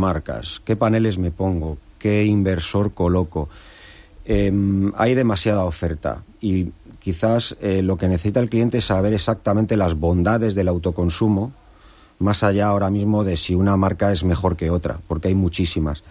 marcas, qué paneles me pongo, qué inversor coloco. Hay demasiada oferta y quizás lo que necesita el cliente es saber exactamente las bondades del autoconsumo, más allá ahora mismo de si una marca es mejor que otra, porque hay muchísimas.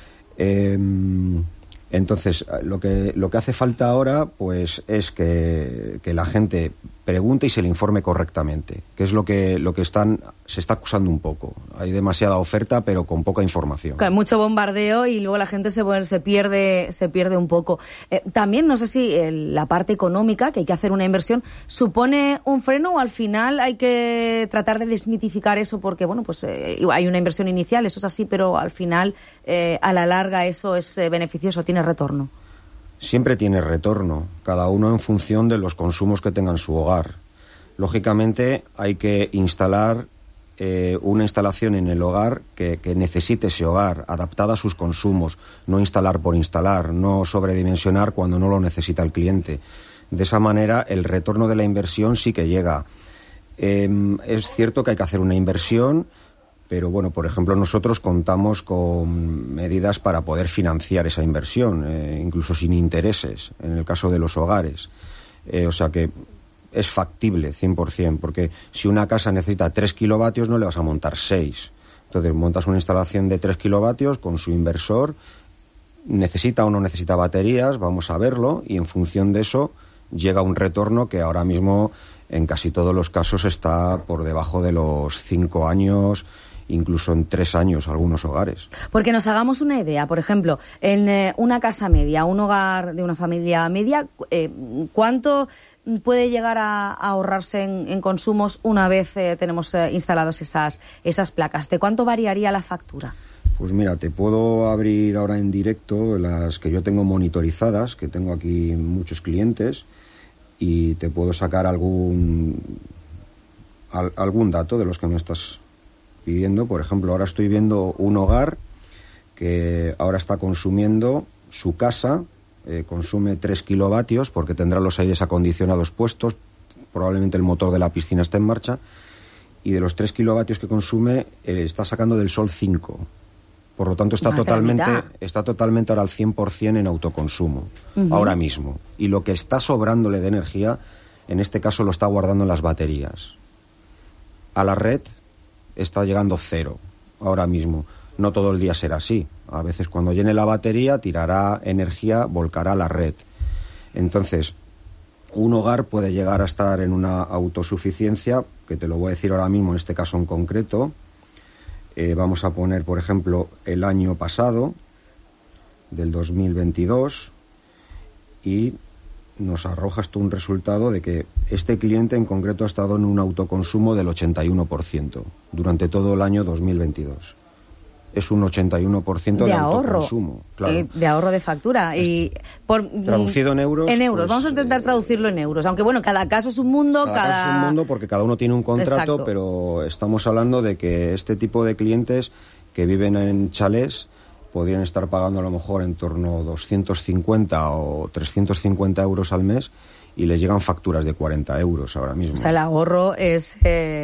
Entonces, lo que hace falta ahora, pues, es que la gente pregunte y se le informe correctamente, que es lo que se está acusando un poco. Hay demasiada oferta, pero con poca información. Hay mucho bombardeo y luego la gente se pierde un poco. También, no sé si la parte económica, que hay que hacer una inversión, supone un freno o al final hay que tratar de desmitificar eso porque, bueno, pues hay una inversión inicial, eso es así, pero al final, a la larga, eso es beneficioso, tiene retorno. Siempre tiene retorno, cada uno en función de los consumos que tenga en su hogar. Lógicamente hay que instalar una instalación en el hogar que necesite ese hogar, adaptada a sus consumos, no instalar por instalar, no sobredimensionar cuando no lo necesita el cliente. De esa manera el retorno de la inversión sí que llega. Es cierto que hay que hacer una inversión, pero bueno, por ejemplo, nosotros contamos con medidas para poder financiar esa inversión, incluso sin intereses, en el caso de los hogares. O sea que es factible, 100%, porque si una casa necesita 3 kilovatios, no le vas a montar 6. Entonces, montas una instalación de 3 kilovatios con su inversor, necesita o no necesita baterías, vamos a verlo, y en función de eso llega un retorno que ahora mismo, en casi todos los casos, está por debajo de los 5 años, incluso en 3 años algunos hogares. Porque nos hagamos una idea, por ejemplo, en una casa media, un hogar de una familia media, ¿cuánto puede llegar a ahorrarse en consumos una vez tenemos instaladas esas placas? ¿De cuánto variaría la factura? Pues mira, te puedo abrir ahora en directo las que yo tengo monitorizadas, que tengo aquí muchos clientes, y te puedo sacar algún dato de los que me estás pidiendo. Por ejemplo, ahora estoy viendo un hogar que ahora está consumiendo, su casa consume 3 kilovatios porque tendrá los aires acondicionados puestos, probablemente el motor de la piscina está en marcha, y de los 3 kilovatios que consume está sacando del sol 5. Por lo tanto, está totalmente ahora al 100% en autoconsumo, ahora mismo. Y lo que está sobrándole de energía, en este caso lo está guardando en las baterías. A la red está llegando 0 ahora mismo. No todo el día será así. A veces cuando llene la batería tirará energía, volcará a la red. Entonces, un hogar puede llegar a estar en una autosuficiencia, que te lo voy a decir ahora mismo en este caso en concreto. Vamos a poner, por ejemplo, el año pasado, del 2022, y nos arroja esto un resultado de que este cliente en concreto ha estado en un autoconsumo del 81% durante todo el año 2022. Es un 81% de autoconsumo. Claro. De ahorro de factura. Y traducido en euros. En euros. Pues, vamos a intentar traducirlo en euros. Aunque bueno, cada caso es un mundo. Cada caso es un mundo porque cada uno tiene un contrato. Exacto. Pero estamos hablando de que este tipo de clientes que viven en chalés podrían estar pagando a lo mejor en torno a 250 o 350 euros al mes, y les llegan facturas de 40 euros ahora mismo. O sea, el ahorro es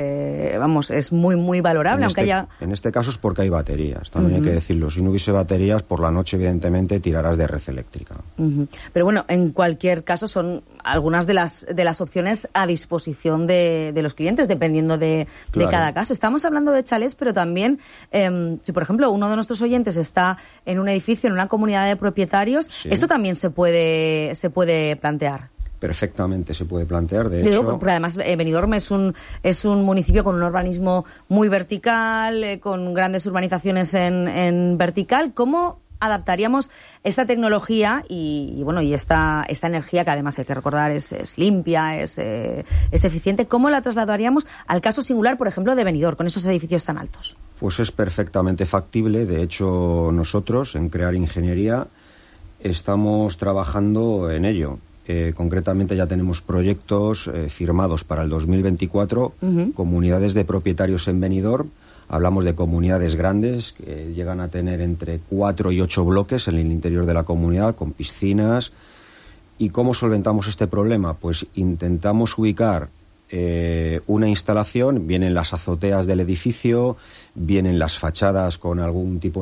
muy, muy valorable. En este caso es porque hay baterías, también hay que decirlo. Si no hubiese baterías, por la noche, evidentemente, tirarás de red eléctrica. Pero bueno, en cualquier caso, son algunas de las opciones a disposición de los clientes, dependiendo de cada caso. Estamos hablando de chalés, pero también, si por ejemplo uno de nuestros oyentes está en un edificio, en una comunidad de propietarios, sí, esto también se puede plantear. Perfectamente se puede plantear, de hecho. Porque además Benidorm es un municipio con un urbanismo muy vertical, con grandes urbanizaciones en vertical. ¿Cómo adaptaríamos esta tecnología y esta energía, que además hay que recordar es limpia, es eficiente? ¿Cómo la trasladaríamos al caso singular, por ejemplo, de Benidorm, con esos edificios tan altos? Pues es perfectamente factible. De hecho, nosotros, en Crear Ingeniería, estamos trabajando en ello. Concretamente ya tenemos proyectos firmados para el 2024, comunidades de propietarios en Benidorm. Hablamos de comunidades grandes que llegan a tener entre 4 y 8 bloques en el interior de la comunidad, con piscinas. ¿Y cómo solventamos este problema? Pues intentamos ubicar una instalación, bien en las azoteas del edificio, bien en las fachadas con algún tipo